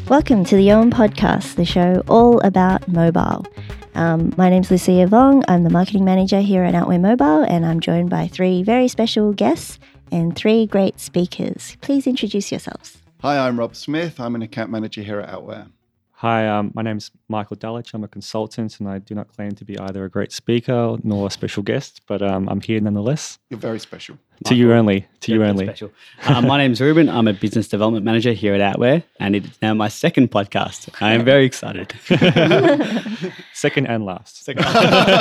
Welcome to the OWN Podcast, the show all about mobile. My name's Lucia Vong. I'm the marketing manager here at Outwear Mobile, and I'm joined by three very special guests and three great speakers. Please introduce yourselves. Hi, I'm Rob Smith. I'm an account manager here at Outwear. Hi, my name's Michael Dulwich. I'm a consultant and I do not claim to be either a great speaker nor a special guest, but I'm here nonetheless. You're very special. To you only. To you only. Special. My name's Ruben. I'm a business development manager here at Outwear, and it is now my second podcast. I am very excited. Second and last. Okay.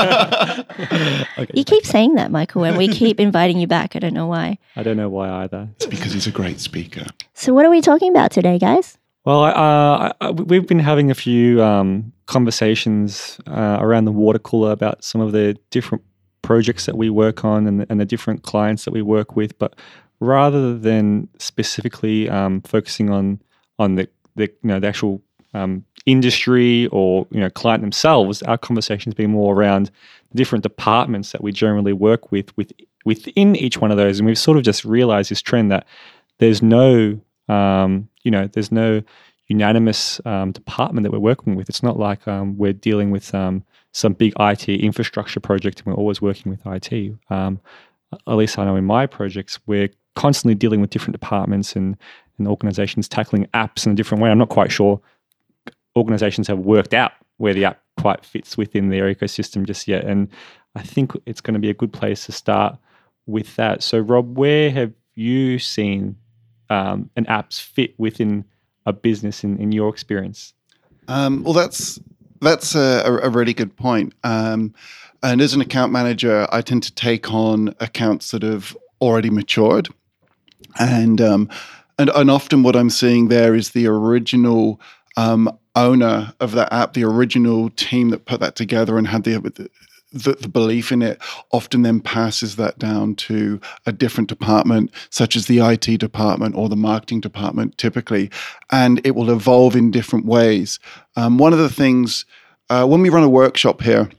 You keep saying that, Michael, and we keep inviting you back. I don't know why. I don't know why either. It's because he's a great speaker. So what are we talking about today, guys? Well, we've been having a few conversations around the water cooler about some of the different projects that we work on and the different clients that we work with. But rather than specifically focusing on the actual industry or client themselves, our conversations been more around different departments that we generally work within each one of those. And we've sort of just realized this trend that there's no there's no unanimous department that we're working with. It's not like we're dealing with some big IT infrastructure project and we're always working with IT. At least I know in my projects, we're constantly dealing with different departments and organizations tackling apps in a different way. I'm not quite sure organizations have worked out where the app quite fits within their ecosystem just yet. And I think it's going to be a good place to start with that. So Rob, where have you seen an apps fit within a business in your experience? Well, that's a really good point. And as an account manager, I tend to take on accounts that have already matured, and often what I'm seeing there is the original owner of that app, the original team that put that together and had the belief in it, often then passes that down to a different department, such as the IT department or the marketing department typically, and it will evolve in different ways. One of the things, when we run a workshop here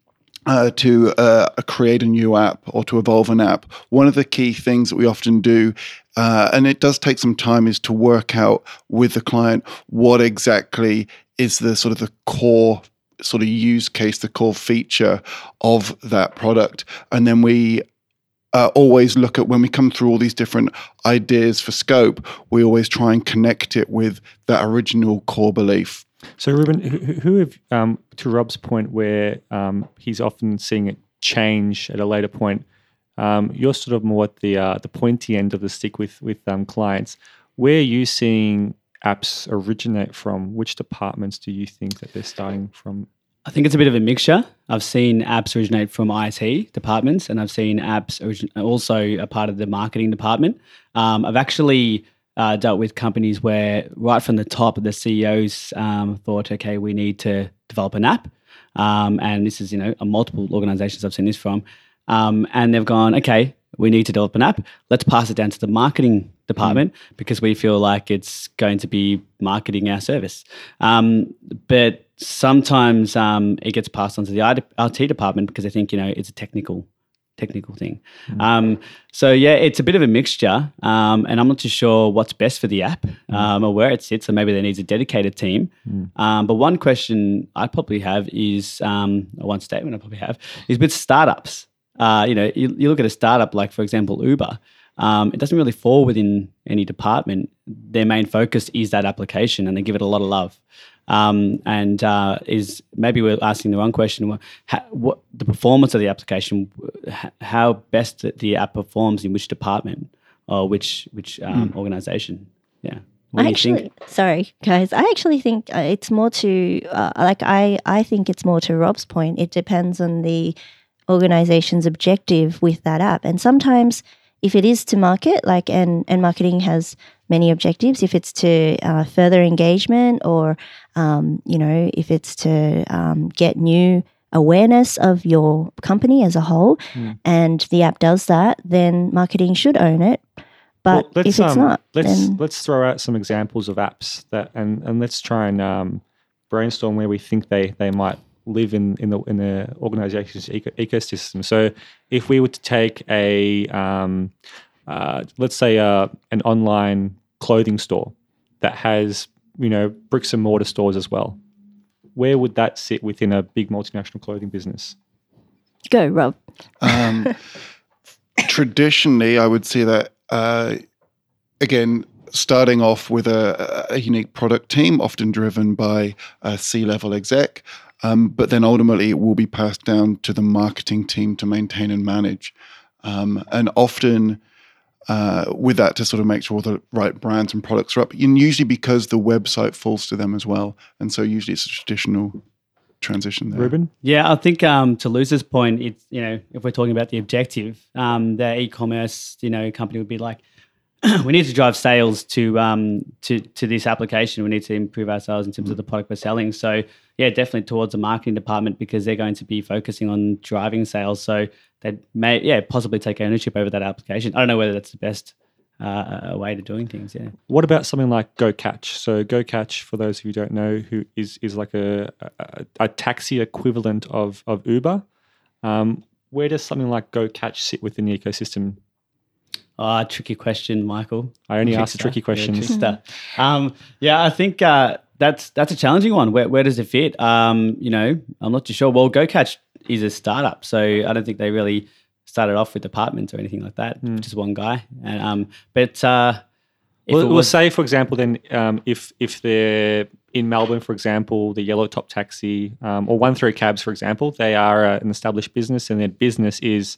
to create a new app or to evolve an app, one of the key things that we often do, and it does take some time, is to work out with the client what exactly is the core sort of use case, the core feature of that product. And then we always look at, when we come through all these different ideas for scope, we always try and connect it with that original core belief. So Ruben, who have, to Rob's point where he's often seeing it change at a later point, you're sort of more at the pointy end of the stick with clients. Where are you seeing apps originate from? Which departments do you think that they're starting from? I think it's a bit of a mixture. I've seen apps originate from IT departments, and I've seen apps also a part of the marketing department. I've actually dealt with companies where right from the top, the CEOs thought, okay, we need to develop an app. And this is, multiple organizations I've seen this from. And they've gone, okay, we need to develop an app. Let's pass it down to the marketing department because we feel like it's going to be marketing our service. But sometimes it gets passed on to the IT department because they think, it's a technical thing. So yeah, it's a bit of a mixture, and I'm not too sure what's best for the app or where it sits. So maybe there needs a dedicated team. But one question I probably have is, one statement I probably have is with startups. You look at a startup like, for example, Uber. It doesn't really fall within any department. Their main focus is that application, and they give it a lot of love. Is maybe we're asking the wrong question. What the performance of the application? How best the app performs in which department or which organization? Yeah. Sorry guys, I actually think it's more to I think it's more to Rob's point. It depends on the organization's objective with that app, and sometimes if it is to market, and marketing has many objectives, if it's to further engagement or, if it's to get new awareness of your company as a whole, and the app does that, then marketing should own it. But if it's not, let's throw out some examples of apps and let's try and brainstorm where we think they might live in the organization's ecosystem. So if we were to take let's say an online clothing store that has bricks and mortar stores as well. Where would that sit within a big multinational clothing business? Go, Rob. Traditionally, I would say that, again, starting off with a unique product team, often driven by a C-level exec, but then ultimately it will be passed down to the marketing team to maintain and manage. And often with that to sort of make sure the right brands and products are up, and usually because the website falls to them as well. And so usually it's a traditional transition there. Ruben? Yeah, I think to Luz's point, it's, if we're talking about the objective, the e-commerce, company would be like, we need to drive sales to this application. We need to improve our sales in terms of the product we're selling. So yeah, definitely towards the marketing department, because they're going to be focusing on driving sales. So they may, possibly take ownership over that application. I don't know whether that's the best way to doing things. Yeah. What about something like GoCatch? So GoCatch, for those of you who don't know, who is like a taxi equivalent of Uber. Where does something like GoCatch sit within the ecosystem? Tricky question, Michael. I only ask the tricky questions. Yeah, I think that's a challenging one. Where does it fit? I'm not too sure. Well, GoCatch is a startup, so I don't think they really started off with departments or anything like that. Just one guy. And we'll say, for example, then if they're in Melbourne, for example, the Yellow Top Taxi or 13 Cabs, for example, they are an established business, and their business is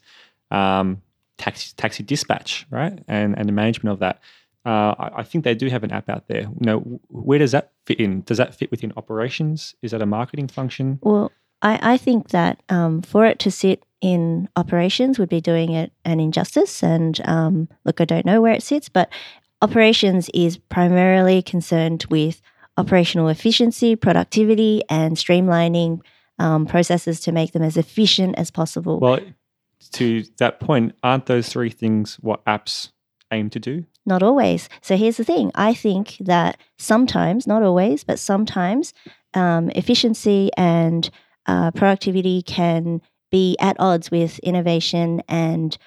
taxi dispatch, right? And the management of that. I think they do have an app out there. Where does that fit in? Does that fit within operations? Is that a marketing function? Well, I think that for it to sit in operations would be doing it an injustice. And look, I don't know where it sits, but operations is primarily concerned with operational efficiency, productivity, and streamlining processes to make them as efficient as possible. Well, to that point, aren't those three things what apps aim to do? Not always. So here's the thing. I think that sometimes, not always, but sometimes efficiency and productivity can be at odds with innovation and,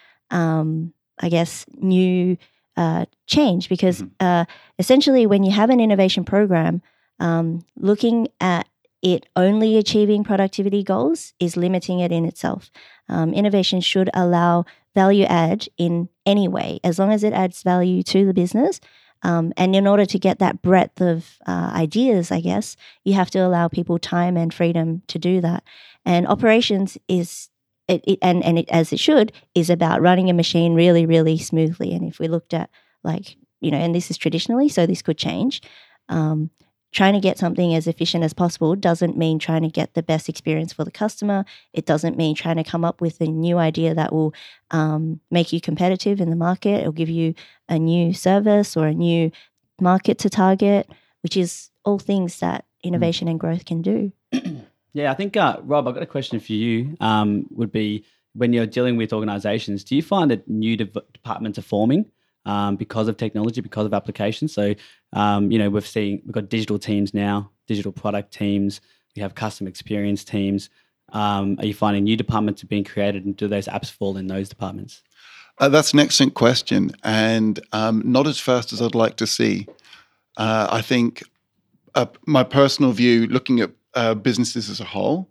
I guess, new change. Because essentially when you have an innovation program, looking at it only achieving productivity goals is limiting it in itself. Innovation should allow value add in any way, as long as it adds value to the business. And in order to get that breadth of ideas, I guess, you have to allow people time and freedom to do that. And operations is, as it should, is about running a machine really, really smoothly. And if we looked at and this is traditionally, so this could change, trying to get something as efficient as possible doesn't mean trying to get the best experience for the customer. It doesn't mean trying to come up with a new idea that will make you competitive in the market or give you a new service or a new market to target, which is all things that innovation and growth can do. Yeah, I think, Rob, I've got a question for you. Would be, when you're dealing with organizations, do you find that new departments are forming because of technology, because of applications? So, we've got digital teams now, digital product teams. We have customer experience teams. Are you finding new departments are being created, and do those apps fall in those departments? That's an excellent question, and not as fast as I'd like to see. I think my personal view, looking at businesses as a whole,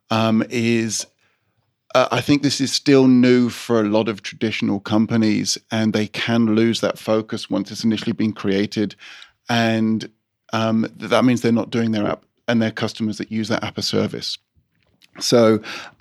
is I think this is still new for a lot of traditional companies, and they can lose that focus once it's initially been created. And that means they're not doing their app and their customers that use that app a service. So,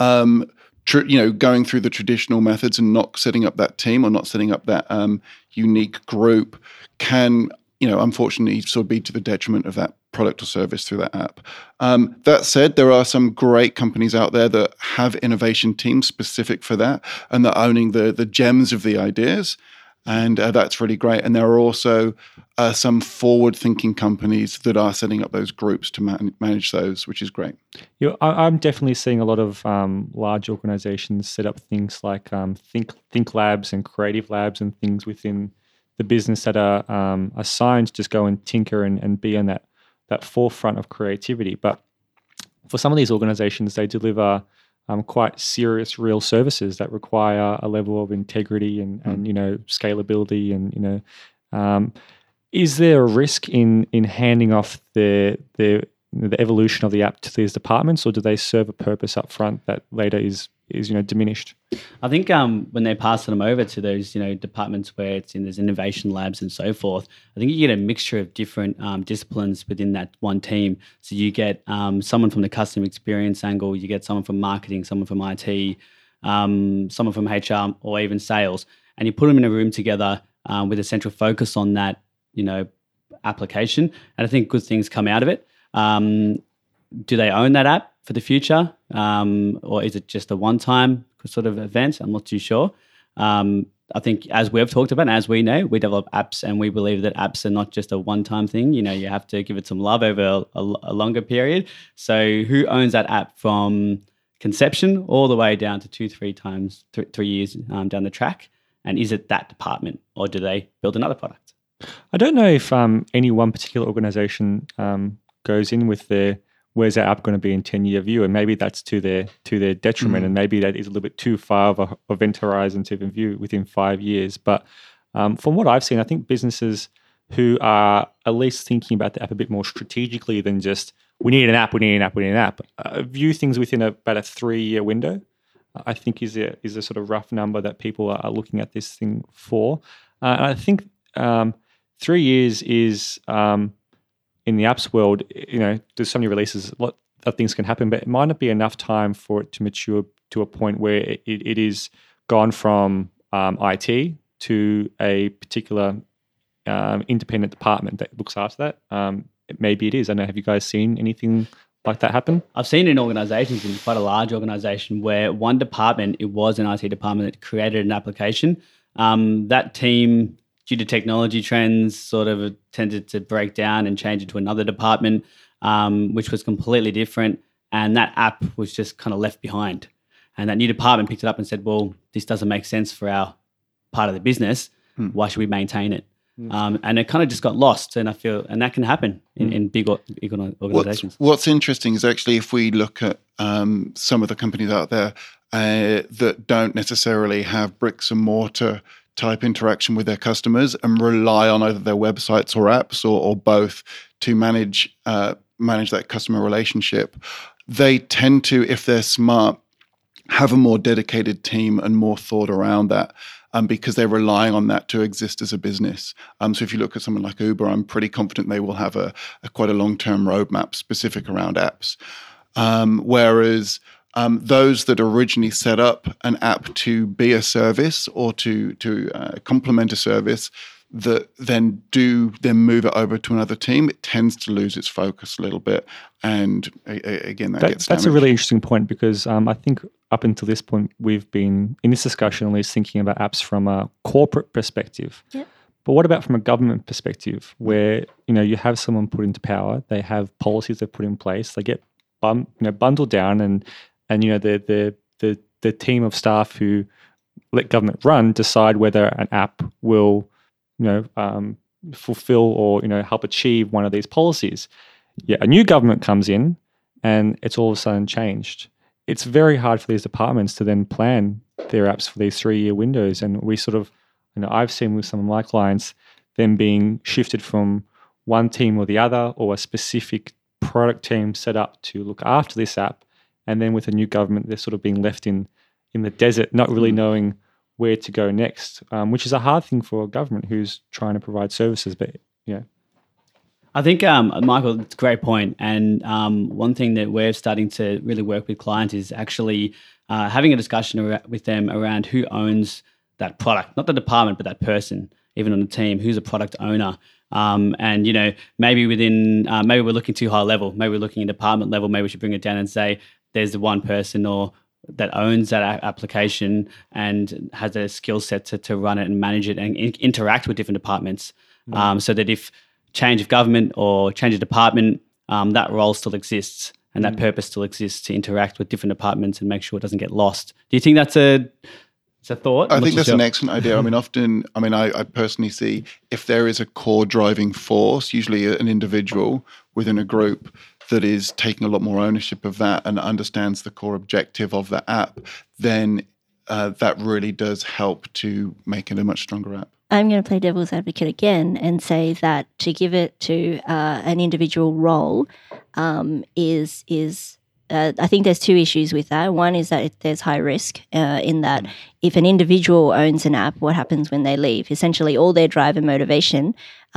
going through the traditional methods and not setting up that team or not setting up that unique group can, unfortunately sort of be to the detriment of that product or service through that app. That said, there are some great companies out there that have innovation teams specific for that, and they're owning the gems of the ideas, and that's really great. And there are also some forward-thinking companies that are setting up those groups to manage those, which is great. I'm definitely seeing a lot of large organizations set up things like think labs and creative labs and things within the business that are assigned to just go and tinker and be on that forefront of creativity. But for some of these organizations, they deliver quite serious, real services that require a level of integrity and scalability. And, Is there a risk in handing off the evolution of the app to these departments, or do they serve a purpose up front that later is diminished? I think when they pass them over to those departments where there's innovation labs and so forth, I think you get a mixture of different disciplines within that one team. So you get someone from the customer experience angle, you get someone from marketing, someone from IT, someone from HR, or even sales, and you put them in a room together with a central focus on that application, and I think good things come out of it. Do they own that app for the future, or is it just a one-time sort of event? I'm not too sure. I think, as we've talked about, and as we know, we develop apps, and we believe that apps are not just a one-time thing. You have to give it some love over a longer period. So who owns that app from conception all the way down to 3 years down the track? And is it that department, or do they build another product? I don't know if any one particular organization goes in with where's our app going to be in 10-year view, and maybe that's to their detriment, and maybe that is a little bit too far of a event horizon to even view within 5 years. But from what I've seen, I think businesses who are at least thinking about the app a bit more strategically than just we need an app, view things within about a 3-year window. I think is a sort of rough number that people are looking at this thing for. And I think 3 years is in the apps world, there's so many releases, a lot of things can happen, but it might not be enough time for it to mature to a point where it is gone from IT to a particular independent department that looks after that. Maybe it is. I don't know, have you guys seen anything like that happen? I've seen in organizations, in quite a large organization, where one department, it was an IT department that created an application. That team, due to technology trends, sort of tended to break down and change into another department, which was completely different. And that app was just kind of left behind. And that new department picked it up and said, well, this doesn't make sense for our part of the business. Why should we maintain it? And it kind of just got lost. And I feel, and that can happen in big organizations. What's interesting is actually if we look at some of the companies out there that don't necessarily have bricks and mortar type interaction with their customers and rely on either their websites or apps or both to manage that customer relationship, they tend to, if they're smart, have a more dedicated team and more thought around that because they're relying on that to exist as a business. So if you look at someone like Uber, I'm pretty confident they will have a quite a long-term roadmap specific around apps. Whereas those that originally set up an app to be a service or to complement a service that then move it over to another team, it tends to lose its focus a little bit. And again, gets damaged. That's a really interesting point because I think up until this point, we've been, in this discussion at least, thinking about apps from a corporate perspective. Yep. But what about from a government perspective where, you have someone put into power, they have policies they put in place, they get bundled down and the team of staff who let government run decide whether an app will fulfill or help achieve one of these policies. Yeah, a new government comes in and it's all of a sudden changed. It's very hard for these departments to then plan their apps for these 3-year windows. And we sort of, I've seen with some of my clients them being shifted from one team or the other, or a specific product team set up to look after this app. And then with a new government, they're sort of being left in the desert, not really knowing where to go next, which is a hard thing for a government who's trying to provide services. But I think, Michael, it's a great point. And one thing that we're starting to really work with clients is actually having a discussion with them around who owns that product, not the department, but that person, even on the team, who's a product owner. And, maybe maybe we're looking too high level, maybe we're looking at department level, maybe we should bring it down and say there's the one person or that owns that application and has a skill set to run it and manage it and interact with different departments. So that if change of government or change of department, that role still exists and that purpose still exists to interact with different departments and make sure it doesn't get lost. Do you think that's a thought? I think that's an excellent idea. I mean, I personally see if there is a core driving force, usually an individual within a group that is taking a lot more ownership of that and understands the core objective of the app, then that really does help to make it a much stronger app. I'm going to play devil's advocate again and say that to give it to an individual role is I think there's two issues with that. One is that there's high risk in that if an individual owns an app, what happens when they leave? Essentially, all their drive and motivation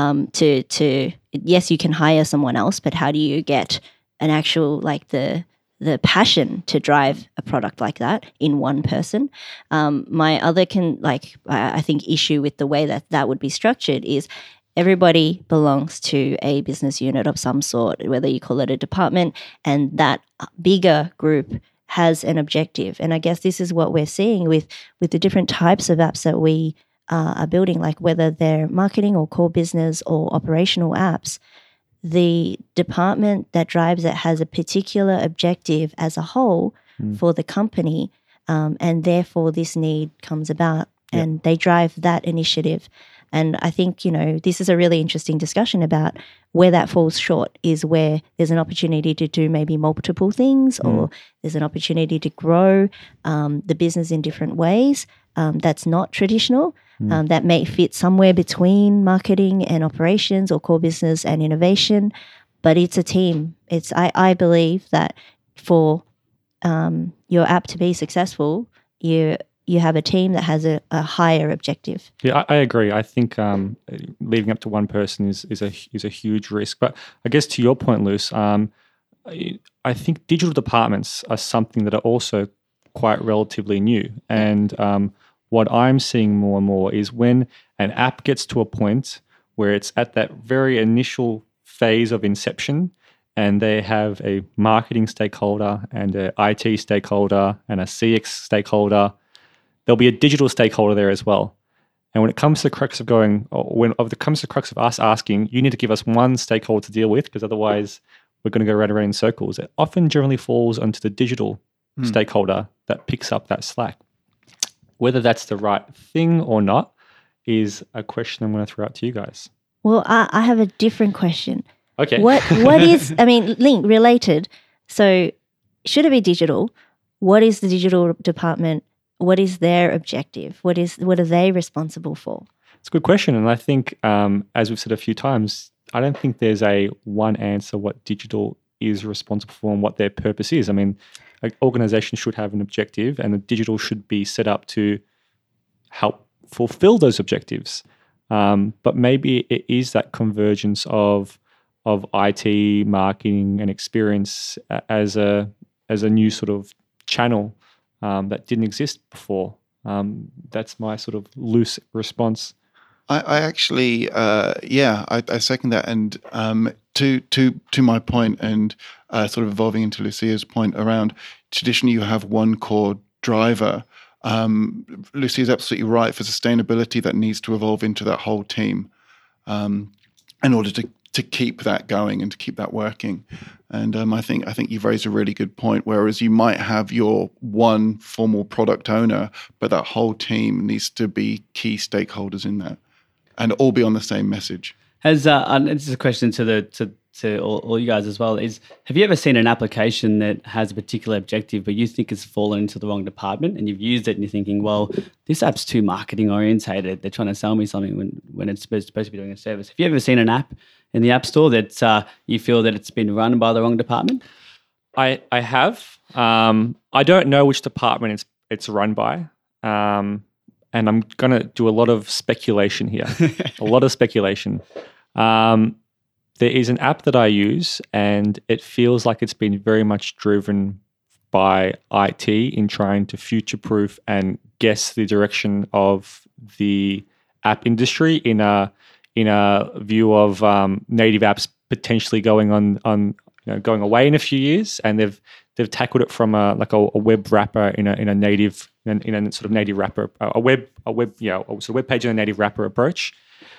to yes, you can hire someone else, but how do you get an actual the passion to drive a product like that in one person? My other I think issue with the way that would be structured is everybody belongs to a business unit of some sort, whether you call it a department, and that bigger group has an objective. And I guess this is what we're seeing with the different types of apps that we are building, like whether they're marketing or core business or operational apps. The department that drives it has a particular objective as a whole for the company, and therefore this need comes about, and they drive that initiative. And I think, this is a really interesting discussion about where that falls short is where there's an opportunity to do maybe multiple things or there's an opportunity to grow the business in different ways that's not traditional, that may fit somewhere between marketing and operations or core business and innovation, but it's a team. I believe that for your app to be successful, you have a team that has a higher objective. Yeah, I agree. I think leaving up to one person is a huge risk. But I guess to your point, Luce, I think digital departments are something that are also quite relatively new. And what I'm seeing more and more is when an app gets to a point where it's at that very initial phase of inception, and they have a marketing stakeholder and an IT stakeholder and a CX stakeholder, there'll be a digital stakeholder there as well. And when it comes to the crux of us asking, you need to give us one stakeholder to deal with because otherwise we're going to go round and round in circles, it often generally falls onto the digital stakeholder that picks up that slack. Whether that's the right thing or not is a question I'm going to throw out to you guys. Well, I have a different question. Okay. What is, Link, related. So should it be digital? What is the digital department? What is their objective? What are they responsible for? It's a good question. And I think, as we've said a few times, I don't think there's a one answer what digital is responsible for and what their purpose is. An organization should have an objective, and the digital should be set up to help fulfill those objectives. But maybe it is that convergence of IT, marketing, and experience as a new sort of channel that didn't exist before. That's my sort of loose response. I actually, I second that. And to my point, and sort of evolving into Lucia's point around traditionally you have one core driver. Lucia is absolutely right. For sustainability, that needs to evolve into that whole team in order to keep that going and to keep that working. And I think you've raised a really good point. Whereas you might have your one formal product owner, but that whole team needs to be key stakeholders in that, and all be on the same message. This is a question to all you guys as well. Have you ever seen an application that has a particular objective, but you think it's fallen into the wrong department, and you've used it and you're thinking, well, this app's too marketing orientated. They're trying to sell me something when it's supposed to be doing a service. Have you ever seen an app in the App Store that you feel that it's been run by the wrong department? I have. I don't know which department it's run by. And I'm going to do a lot of speculation here. A lot of speculation. There is an app that I use, and it feels like it's been very much driven by IT in trying to future-proof and guess the direction of the app industry in a view of native apps potentially going going away in a few years, and they've tackled it from a web wrapper in a native sort of native wrapper, a web page in a native wrapper approach,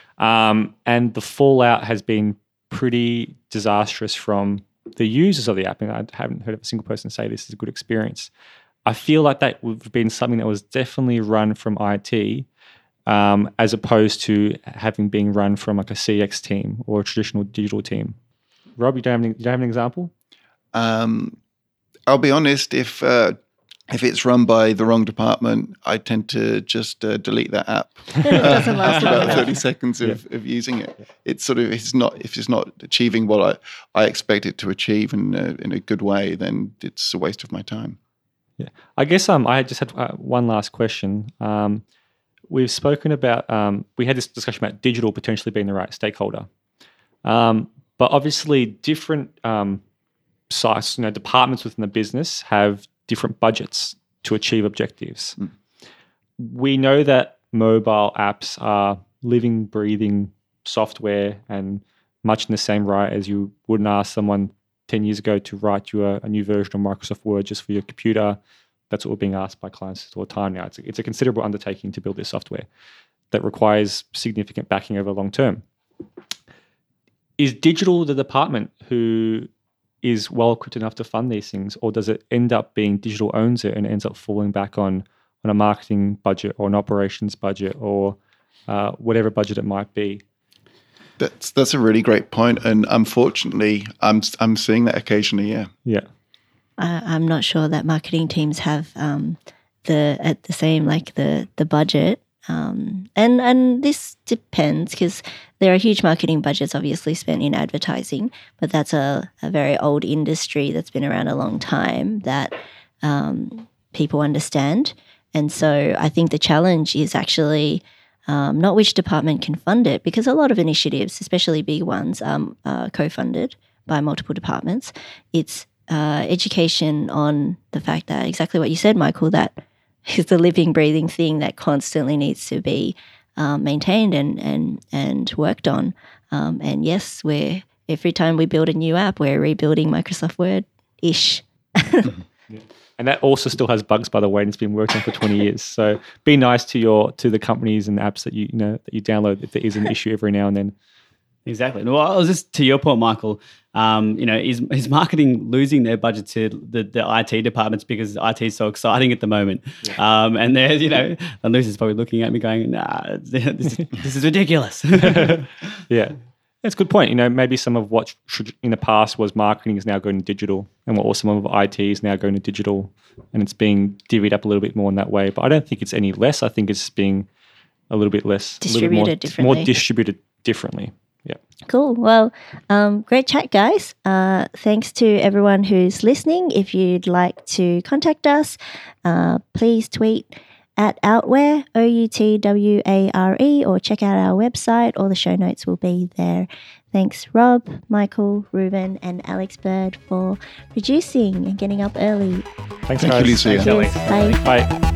and the fallout has been pretty disastrous from the users of the app. And I haven't heard of a single person say this is a good experience. I feel like that would have been something that was definitely run from IT, as opposed to having been run from like a CX team or a traditional digital team. Rob, you don't have an example? I'll be honest. If if it's run by the wrong department, I tend to just delete that app It doesn't last after long about enough. 30 seconds of using it. It's sort of, if it's not achieving what I expect it to achieve in a good way, then it's a waste of my time. Yeah, I guess I just had one last question. We've spoken about we had this discussion about digital potentially being the right stakeholder, but obviously different sites, departments within the business have different budgets to achieve objectives. We know that mobile apps are living, breathing software and much in the same right as you wouldn't ask someone 10 years ago to write you a new version of Microsoft Word just for your computer. That's what we're being asked by clients all the time now. It's a considerable undertaking to build this software that requires significant backing over long term. Is digital the department who is well equipped enough to fund these things, or does it end up being digital owns it and ends up falling back on a marketing budget or an operations budget or whatever budget it might be? That's a really great point, and unfortunately, I'm seeing that occasionally. Yeah. I'm not sure that marketing teams have the budget, and this depends because there are huge marketing budgets obviously spent in advertising, but that's a very old industry that's been around a long time that people understand, and so I think the challenge is actually not which department can fund it, because a lot of initiatives, especially big ones, are co-funded by multiple departments. It's education on the fact that exactly what you said, Michael, that is the living, breathing thing that constantly needs to be maintained and worked on. And yes, every time we build a new app, we're rebuilding Microsoft Word-ish. And that also still has bugs, by the way, and it's been worked on for 20 years. So be nice to the companies and apps that you download if there is an issue every now and then. Exactly. Well, I was just to your point, Michael. Is marketing losing their budget to the IT departments because IT is so exciting at the moment? Yeah. And they're, and Lucy's probably looking at me going, "Nah, this is ridiculous." Yeah, that's a good point. Maybe some of what in the past was marketing is now going to digital, and what was some of IT is now going to digital, and it's being divvied up a little bit more in that way. But I don't think it's any less. I think it's being a little bit less distributed differently. More distributed differently. Yeah. Cool. Well, great chat, guys. Thanks to everyone who's listening. If you'd like to contact us, please tweet at Outware, OUTWARE, or check out our website. All the show notes will be there. Thanks, Rob, Michael, Ruben, and Alex Bird for producing and getting up early. Thanks, Thank guys. you, Lucia. Cheers. Bye. Bye.